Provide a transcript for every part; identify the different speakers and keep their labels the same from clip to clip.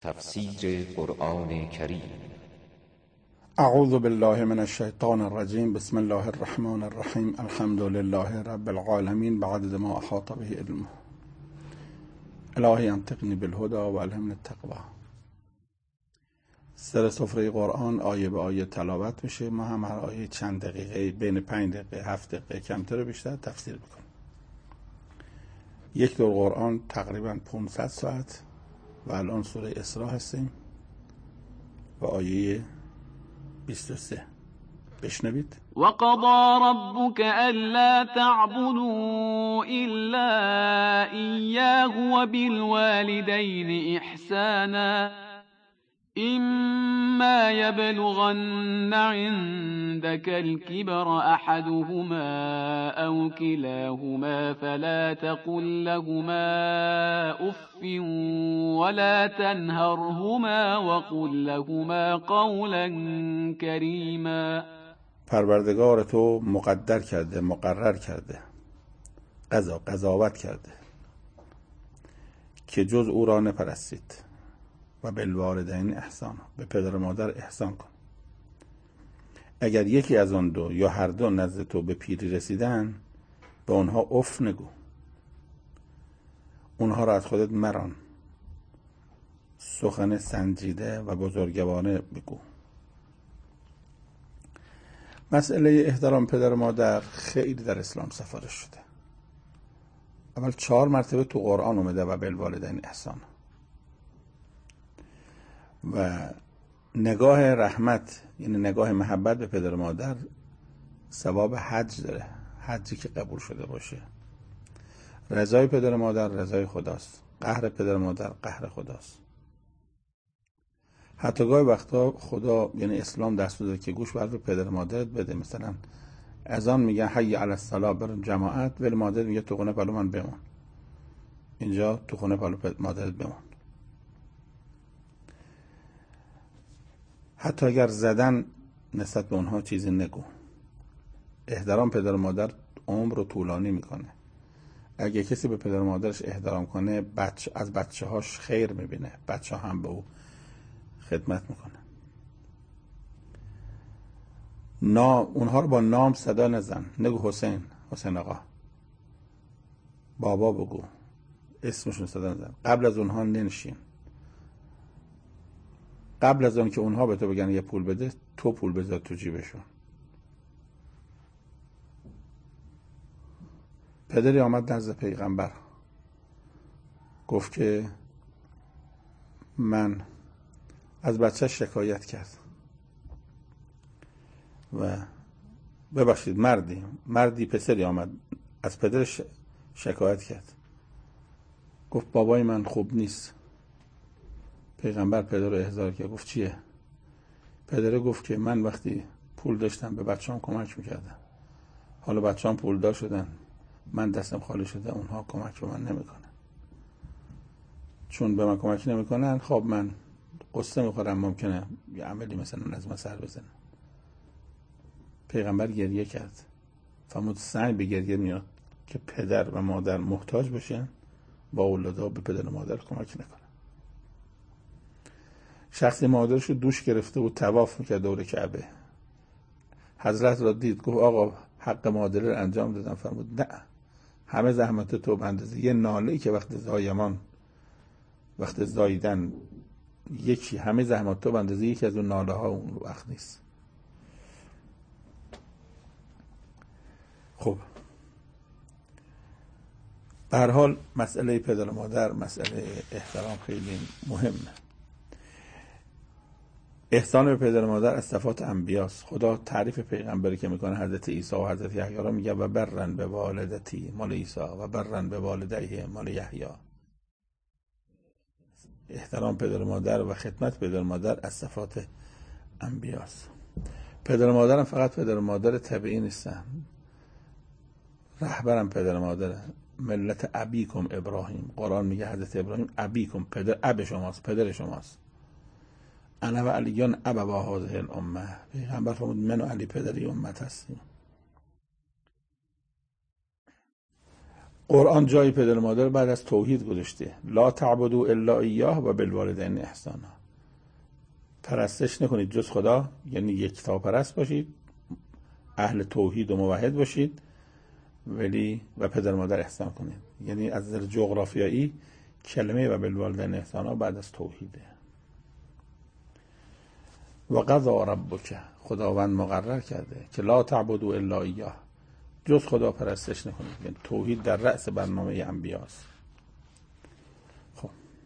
Speaker 1: تفسیر قرآن کریم.
Speaker 2: اعوذ بالله من الشیطان الرجیم. بسم الله الرحمن الرحیم. الحمد لله رب العالمین بعدد ما احاط به علمه. الهی انطقنی بالهدى و الهمنی التقوی. سر سفره قرآن آیه به آیه تلاوت میشه. ما هم هر آیه چند دقیقه، بین 5 دقیقه 7 دقیقه کمتر و بیشتر تفسیر میکنیم. یک دور قرآن تقریبا 500 ساعت و الان سوره اسراء هستیم و آیه 23. بشنوید.
Speaker 3: وقضى ربك ألا تعبدوا إلا إياه وبالوالدين إحسانا إما يبلغن عندك الكبر أحدهما أو كلاهما فلا تقل لهما أف ولا تنهرهما وقل لهما قولا كريما.
Speaker 2: پروردگار تو مقدر کرده، مقرر کرده، قضاوت کرده که جز او را نپرستید و بالوالدین احسان، به پدر و مادر احسان کن. اگر یکی از آن دو یا هر دو نزد تو به پیری رسیدن، به اونها اف نگو، اونها را از خودت مران، سخن سنجیده و بزرگوارانه بگو. مسئله احترام پدر و مادر خیلی در اسلام سفارش شده. اول 4 مرتبه تو قرآن اومده و بالوالدین احسان. و نگاه رحمت، یعنی نگاه محبت به پدر و مادر، ثواب حج داره، حجی که قبول شده باشه. رضای پدر و مادر رضای خداست، قهر پدر و مادر قهر خداست. حتی گاهی وقتا خدا، یعنی اسلام دستور داده که گوش به حرف پدر و مادرت بده. مثلا اذان میگن حی علی الصلاة، برن جماعت، ولی مادر میگه تو خونه پلو من بمون، اینجا تو خونه پلو مادرت بمون. حتی اگر زدن نسبت به اونها چیزی نگو. احترام پدر و مادر عمر رو طولانی میکنه. اگه کسی به پدر و مادرش احترام کنه، از بچه هاش خیر میبینه، بچه ها هم به او خدمت میکنه. اونها رو با نام صدا نزن، نگو حسین، حسین آقا، بابا بگو، اسمشون صدا نزن. قبل از اونها ننشین. قبل از اون که اونها به تو بگن یه پول بده، تو پول بذار تو جیبشون. پدری آمد نزد پیغمبر، گفت که من از بچه شکایت کرد و ببخشید مردی پسری آمد از پدرش شکایت کرد، گفت بابای من خوب نیست. پیغمبر پدر رو احضار کرد، گفت چیه؟ پدر گفت که من وقتی پول داشتم به بچه‌ام کمک میکردم، حالا بچه‌ام پولدار شدن، من دستم خالی شده، اونها کمک به من نمیکنن. چون به من کمک نمیکنن، خب من قصه میخورم، ممکنه یه عملی مثلا از من سر بزنه. پیغمبر گریه کرد، فرمود سعی به گریه میاد که پدر و مادر محتاج بشن، با اولادها به پدر و مادر کمک نکنن. شخصی مادرش رو دوش گرفته و طواف میکرد دور کعبه. حضرت را دید، گفت آقا حق مادر رو انجام دادم. فرمود نه، همه زحمت تو به اندازه یه ناله‌ای که وقت زایمان، وقت زاییدن، یکی همه زحمت تو به اندازه یکی از اون ناله ها اون وقت نیست. خب به هر حال مسئله پدر و مادر، مسئله احترام خیلی مهمه. احسان به پدر و مادر از صفات انبیاست. خدا تعریف پیغمبری که میکنه حضرت عیسی و حضرت یحیی را میگه و برن به والدتی مال عیسی و برن به والدیه مال یحیی. احترام پدر و مادر و خدمت پدر و مادر از صفات انبیاست. پدر و مادرم فقط پدر و مادر طبیعی نیستن، رهبرم پدر و مادر. ملت ابیکم ابراهیم، قرآن میگه حضرت ابراهیم ابیکم، پدر، اب شماست، پدر شماست. انا و علیان ابوا هذه الامه، پیغمبر فرمود من و علی پدری امت هستیم. قرآن جای پدر و مادر بعد از توحید گذاشته. لا تعبدوا الا ایاه و بالوالدین احسانا. پرستش نکنید جز خدا، یعنی یکتا پرست باشید، اهل توحید و موحد باشید، ولی و پدر و مادر احسان کنید. یعنی از نظر جغرافیایی کلمه و بالوالدین احسانا بعد از توحیده. و قضا ربک، خداوند مقرر کرده که لا تعبدوا الا ایاه، جز خدا پرستش نکنید. یعنی توحید در رأس برنامه انبیاست. خب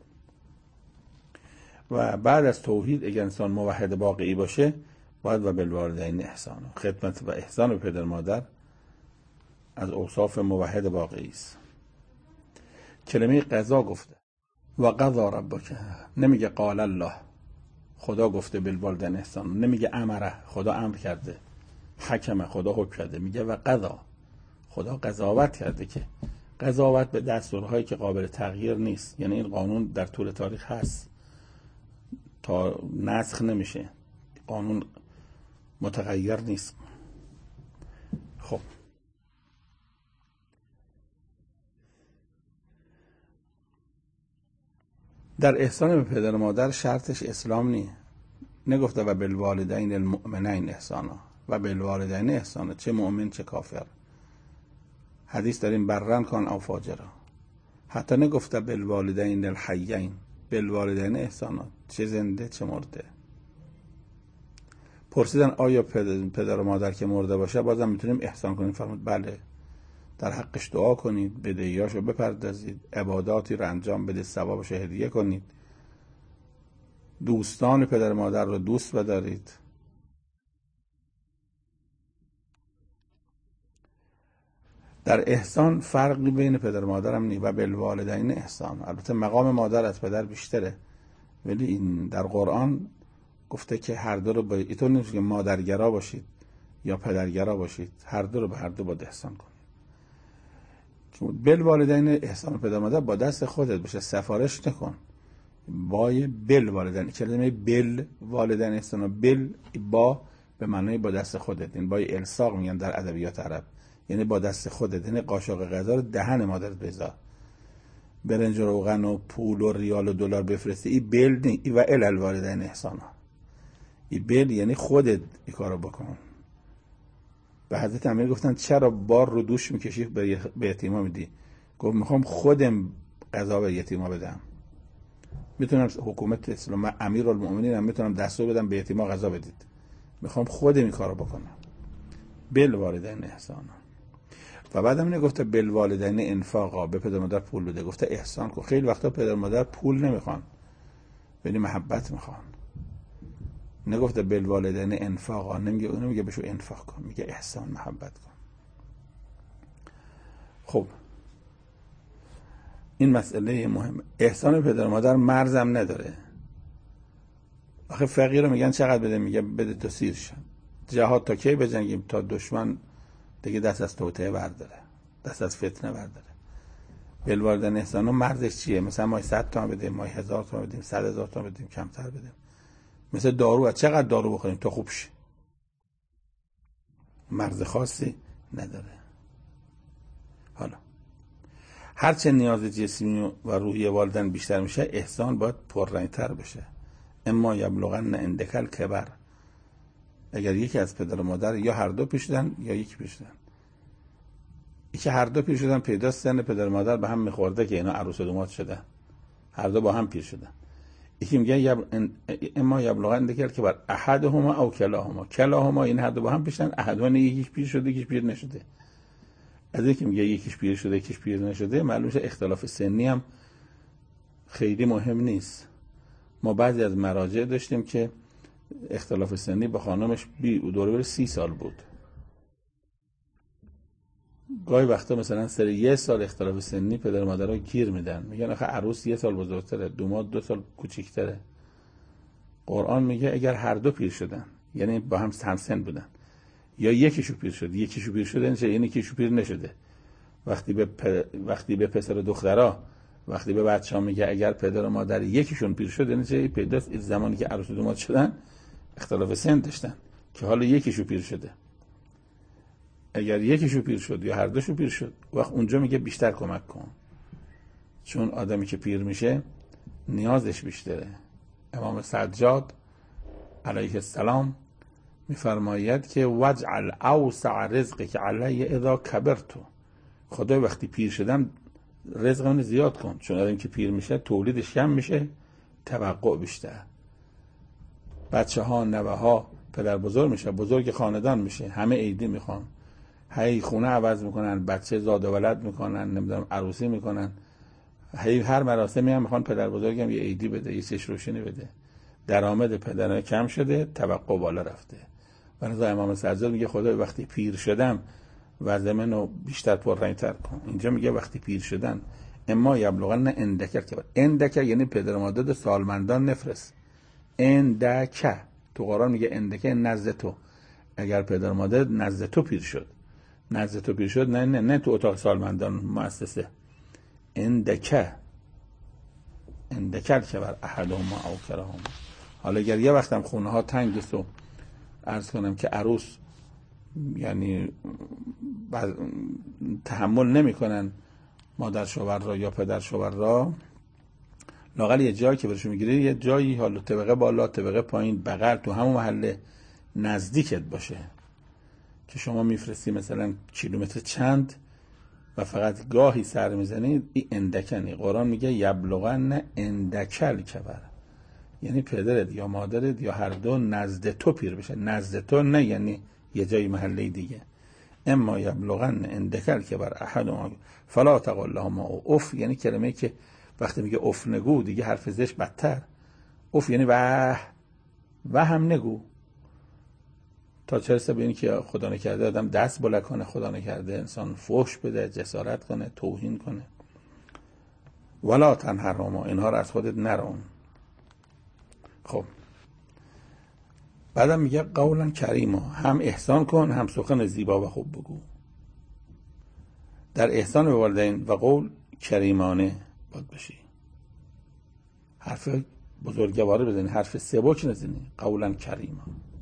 Speaker 2: و بعد از توحید اگر انسان موحد واقعی باشه باید و بالوالدین احسانا، خدمت و احسان به پدر مادر از اوصاف موحد واقعی است. کلمه قضا گفته و قضا ربک، نمیگه قال الله، خدا گفته بالوالدین احسان، نمیگه امره، خدا امر کرده، حکم، خدا حکم کرده، میگه و قضا، خدا قضاوت کرده. که قضاوت به دستورهایی که قابل تغییر نیست، یعنی این قانون در طول تاریخ هست تا نسخ نمیشه، قانون متغیر نیست. خب در احسان به پدر و مادر شرطش اسلام نیه. نگفته و بالوالدین المؤمنین احسانا، و بالوالدین احسانا، چه مؤمن چه کافر. حدیث داریم برن کان او فاجرا. حتی نگفته بالوالدین الحیین، بالوالدین احسانا، چه زنده چه مرده. پرسیدن آیا پدر و مادر که مرده باشه بازم میتونیم احسان کنیم؟ فرمود بله، در حقش دعا کنید، بدهیاشو بپردازید، عباداتی رو انجام بدید، ثوابش هدیه کنید، دوستان پدر و مادر رو دوست بدارید. در احسان فرقی بین پدر و مادر هم نیست. و بالوالدین احسان، البته مقام مادر از پدر بیشتره، ولی این در قرآن گفته که هر دو رو با اینطور نیست که مادرگرا باشید یا پدرگرا باشید، هر دو رو به هر دو باید احسان کنید. بالوالدین احسان پدر مادر با دست خودت بشه، سفارش نکن. بای بالوالدین، کلمه بالوالدین احسان، با به معنای با دست خودت، این بای الصاق میگن در ادبیات عرب، یعنی با دست خودت. یعنی قاشق غذا رو دهن مادرت بذار، برنج و روغن و پول و ریال و دلار بفرستی، این بل نی، ای و الوالدین احسانا. این بل یعنی خودت این کارو بکن. به حضرت امیر گفتن چرا بار رو دوش میکشی به یتیما میدی؟ گفت میخوام خودم غذا به یتیما بدم. میتونم حکومت اسلام، امیرالمومنین هم میتونم دستور بدم به یتیما غذا بدید، میخوام خودم این کارو بکنم. بالوالدین احسانا. و بعدم نگفته بالوالدین انفاقا، به پدر مادر پول بده، گفته احسان کن. خیلی وقتا پدر مادر پول نمیخوان ولی محبت میخوان. نگفته بالوالدین انفاقا، نمیگه بهشو انفاق کن، میگه احسان، محبت کن. خب این مسئله مهمه. احسان پدر مادر مرزم نداره. آخه فقیر رو میگن چقدر بده، میگه بده تا سیر شن. جهاد تا کی بجنگیم؟ تا دشمن دیگه دست از توطئه برداره، دست از فتنه برداره. بالوالدین احسان مرزش چیه؟ مثلا ما 100 تومن بدیم، ما 1000 تومن بدیم، 100,000 تومن بدیم، کمتر بدیم. مثل دارو، چقدر دارو بخوریم تا خوب شی؟ مرز خاصی نداره. حالا هرچه نیاز جسمی و روحی والدین بیشتر میشه، احسان باید پررنگتر بشه. اما یبلغن عندک الکبر، اگر یکی از پدر و مادر یا هر دو پیر شدن یا یکی پیر شدن، یکی هر دو پیر شدن، پیداست سن پدر و مادر به هم میخورده که اینا عروس و داماد شدن، هر دو با هم پیر شدن. یکی میگه اما یبلغن عندک الکبر احدهما او کلاهما، کلاهما این هر دو با هم پیر شدن، احدهما یکیش پیر شده یکیش پیر نشده. از اینکه میگه یکیش پیر شده یکیش پیر نشده، معلومه اختلاف سنی هم خیلی مهم نیست. ما بعضی از مراجع داشتیم که اختلاف سنی با خانمش دوره 30 سال بود. گاهی وقتا مثلا سر 1 سال اختلاف سنی پدر و مادرها گیر میدن، میگن آخه عروس 1 سال بزرگتره، دوماد 2 سال کوچیکتره. قرآن میگه اگر هر دو پیر شدن، یعنی با هم همسن بودن، یا یکیشو پیر شد یکیشو پیر شده، یعنی یکیشو پیر نشده. وقتی به پسر و دخترها، وقتی به بچه‌ها میگه اگر پدر و مادر یکیشون پیر شد، یعنی چه؟ پیداست زمانی که عروس و داماد شدن اختلاف سن داشتن که حالا یکیشو پیر شده. اگر یکیشو پیر شد یا هر دوشو پیر شد، وقت اونجا میگه بیشتر کمک کن، چون آدمی که پیر میشه نیازش بیشتره. امام سجاد علیه السلام میفرماید که وجعل اوسع رزقی که علی اذا کبرتو، خدا وقتی پیر شدم رزق من زیاد کن، چون آدمی که پیر میشه تولیدش کم میشه، توقع بیشتر. بچه ها، نوه ها پدر بزرگ میشه، بزرگ خاندان میشه، همه عیدی میخوان، هی خونه عوض میکنن، بچه زاد و ولد میکنن، نمیدونم عروسی میکنن، هی هر مراسمی هم میخوان پدر بزرگم یه عیدی بده، یه چش روشنی بده. درآمد پدرها کم شده، توقع بالا رفته. بنابراین امام سجاد میگه خدا وقتی پیر شدم وضع منو بیشتر پررنگ‌تر کن. اینجا میگه وقتی پیر شدن اما یبلغن اندکر کبر. اندکر یعنی پدر مادر سالمندان نفرست. اندکر تو قرآن میگه اندکر نزد تو، اگر پدر مادر نزد تو پیر شد، نزد تو پیر شد، نه تو اتاق سالمندان مؤسسه. اندکر کبر احدهما او کلاهما. حالا اگر یه وقتم خونه ها تنگ است و عرض کنم که عروس یعنی تحمل نمیکنن مادر شوهر را یا پدر شوهر را، لااقل یه جایی که برشون میگیری، یه جایی حالا طبقه بالا طبقه پایین بغل تو همون محله نزدیکت باشه که شما میفرستی مثلا کیلومتر چند و فقط گاهی سر میزنید. این اندکنی قرآن میگه یبلغن اندکل کبر، یعنی پدرت یا مادرت یا هر دو نزد تو پیر بشه. نزد تو نه یعنی یه جای محله دیگه. اما یبلغن اندکل کبر احدهما فلا تقل لهما اف، یعنی کلمه که وقتی میگه اف نگو دیگه حرف زش بدتر. اف یعنی و هم نگو، تا چه رسه به این که خدا نکرده آدم دست بلند کنه، خدا نکرده انسان فحش بده، جسارت کنه، توهین کنه. ولا تنهرهما، اینها رو از خودت نرون. خب بعدم میگه قولا کریما، هم احسان کن هم سخن زیبا و خوب بگو. در احسان به والدین و قول کریمانه باید بشی، حرف بزرگواره بزنی، حرف سبک نزنی. قولا کریما.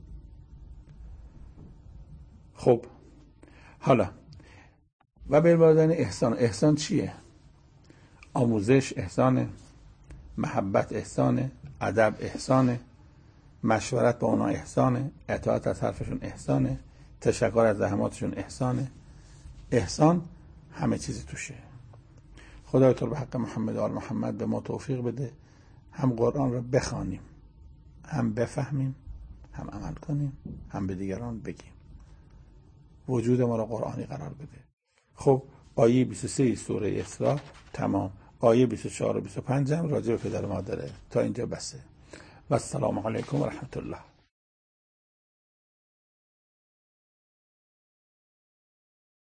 Speaker 2: خب حالا و به والدین احسان. احسان چیه؟ آموزش احسانه، محبت احسانه، ادب احسانه، مشورت با اونا احسانه، اطاعت از حرفشون احسانه، تشکر از زحماتشون احسانه. احسان همه چیزی توشه. خدای تو به حق محمد و آل محمد به ما توفیق بده، هم قرآن رو بخوانیم، هم بفهمیم، هم عمل کنیم، هم به دیگران بگیم. وجود ما رو قرآنی قرار بده. خب آیه 23 سوره اسراء تمام. آیه 24 و 25 هم راجع به پدر و مادره. تا اینجا بسه. و السلام علیکم و رحمت الله.